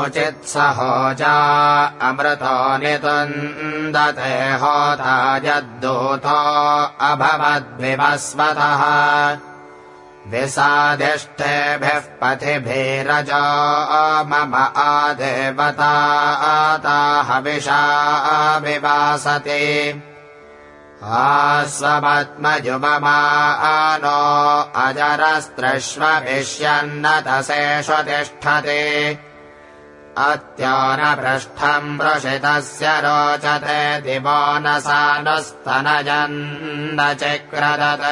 चित्सहोजा अमृतो नितुन्दते होता यद्दूतो अभवद्विवस्वतः विसादिष्ठेभिः पथिभिरजो मम आदेवता हविषा विवासति आस्वमत्मजुममानो अजरस्त्रश्वभिष्यन्नतसेषु तिष्ठति अत्योनपृष्ठम् वृषितस्य रोचते दिवो न सानुस्तनयन्न चिक्रदत्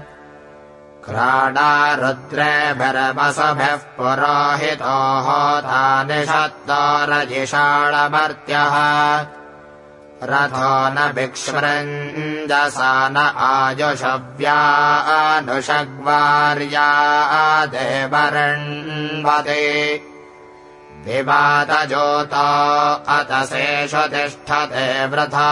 क्राडारुद्रेभिर्वसुभिः पुरोहितो होता निषत्तो रजिषाणमर्त्यः रथो न विक्ष्मृञ्जसा न आयुषव्यानुषग्वार्या देवर्ण्वते विवादजोतो अतसेषु तिष्ठते वृथा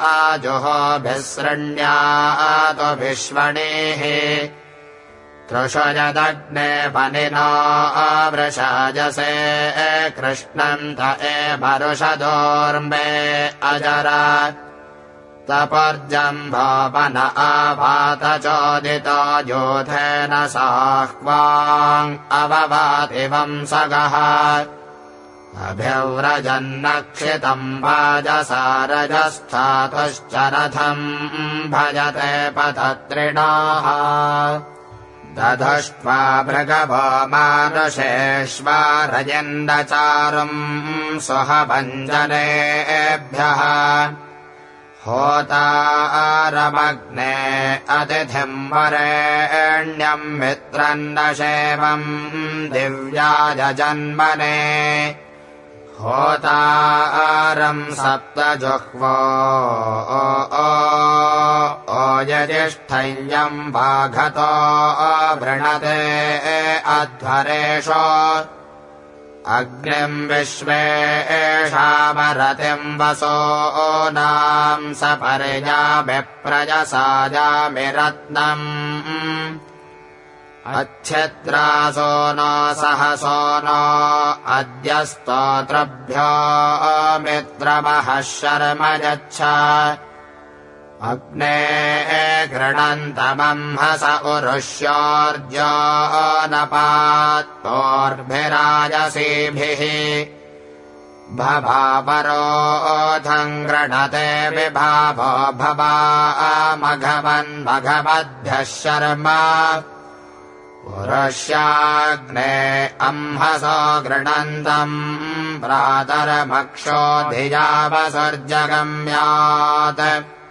जुहोभिसृण्यातो विश्वणेः तृषु यदग्ने वनिनो वृषाजसे कृष्णम् त एवरुषदोर्मे अजरा तपर्जम्भवन आभात चोदितो योधेन साह्वाम् अववाति वंसगः अभिव्रजन्नक्षितम् वाजसारजस्थातुश्च रथम् भजते पतत्रिणाः दधष्ट्वा भृगवो मानुषेष्वारयन्दचारुम् सुहभञ्जनेभ्यः होतारमग्ने अतिथिम् वरेण्यम् मित्रन्न शेवम् दिव्याजन्मने होतारम् सप्तजुह्वो यजिष्ठय्यम् वाघतो वृणते अध्वरेषु अग्निम् विश्वेषामरतिम् वसूनाम् सपर्याभिप्रजसाजामि रत्नम् अच्छिद्रासो नो सहसो नो अद्य स्तोत्रभ्यो मित्रमः शर्म यच्छ अग्ने गृणन्तमंहस उरुष्योर्जो नपात्पोर्भिराजसीभिः भवावरोधम् गृणते विभावो भवामघवन्मघवद्भ्यः शर्म पुरुष्याग्ने अंहसो गृणन्तम् प्रातरमक्षो धिया वसुर्जगम्यात्